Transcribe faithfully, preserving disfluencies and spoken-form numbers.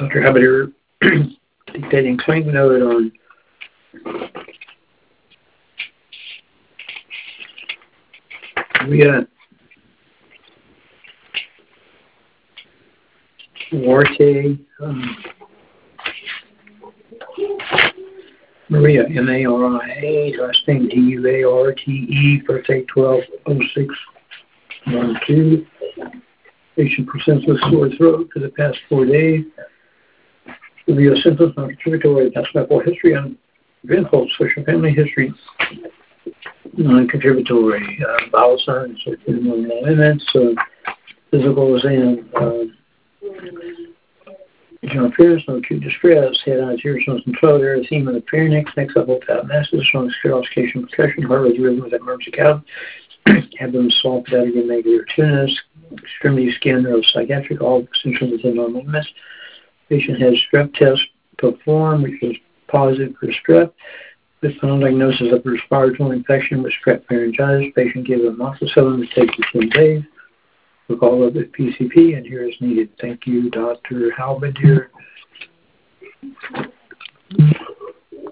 Doctor Habider dictating claim note on Maria Duarte, um, Maria, M A R I A, last name D U A R T E, birthday twelve oh six one two. Patient presents with sore throat for the past four days. Review symptoms, non-contributory, past medical history, and eventful social family history, non-contributory, uh, bowel signs, normal events, uh, physical exam, uh, general appearance, no acute distress, head, eyes, ears, nose, and throat, erythema of the pharynx, next level tap masses, strong sterilization, percussion, heart rate rhythm with emergency count, abdomen swell, pedagogy, negative tunnus, extremity skin, neuropsychiatric, all essential within normal limits. Patient has strep test performed, which was positive for strep. With final diagnosis of respiratory infection with strep pharyngitis, patient given amoxicillin to take for ten days. We'll call up with P C P, and here is needed. Thank you, Doctor Halbedier.